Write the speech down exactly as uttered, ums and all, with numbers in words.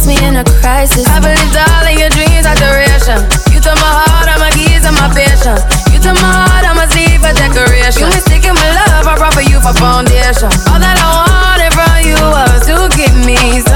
me in a crisis. I believed all of your dreams are duration. You took my heart, all my keys, and my patience. You took my heart, I must leave for decoration. You mistaken my love, I brought for you for foundation. All that I wanted from you was to give me